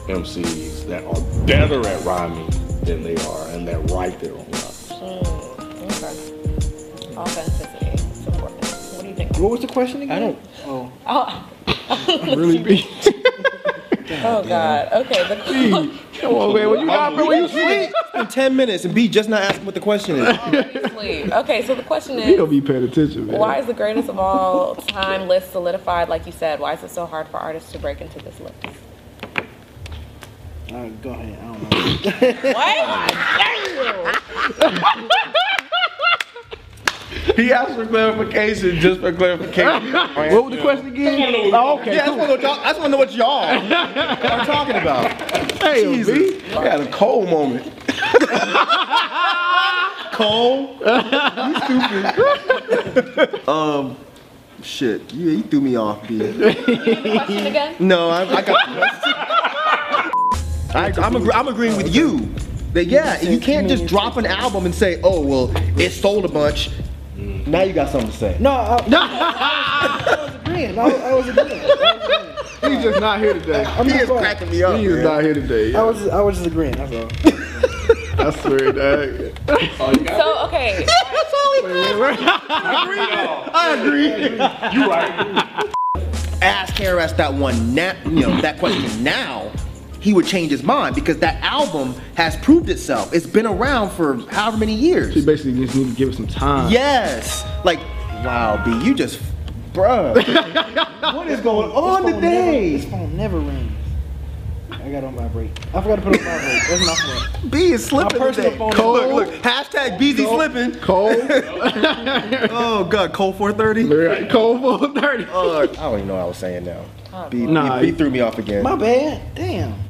MCs that are better at rhyming than they are, and that write their own rhymes. Okay. Authenticity is important. What do you think? What was the question again? I don't. Oh. Really be. Oh God. Okay. Come on, man. When you got when you sleep. In 10 minutes and B just not asking what the question is. Sleep. Okay. So the question He don't is, be paying attention, man. why is the greatest of all time list solidified? Like you said, why is it so hard for artists to break into this list? Go ahead. I don't know. What? He asked for clarification just for clarification. What was the question again? Oh, okay. Yeah, I just want to know what y'all are talking about. Hey, Jesus. B. I had a cold moment. Cole? You stupid. Shit. You threw me off, B. Question again? No, I got I'm agreeing with you. That yeah, you can't just drop an album and say, oh, well, it sold a bunch. Now you got something to say. No, I was agreeing. I was agreeing. He's just not here today. He is cracking me up. He is not here today. I was just agreeing. That's all. I swear, dog. So okay. I agree. You right. Ask KRS that one now, that question now, he would change his mind because that album has proved itself. It's been around for however many years. She basically just need to give it some time. Yes. Like, wow, B, you just, bruh. What is going on today? This phone never rings. I got it on vibrate. I forgot to put it on vibrate. That's my fault. B is slipping My personal today. phone. Look, hashtag BZ slipping. Cold. Oh, God, Cole 430? Cold 430. I don't even know what I was saying now. B Nah, threw me off again. My bad. Damn.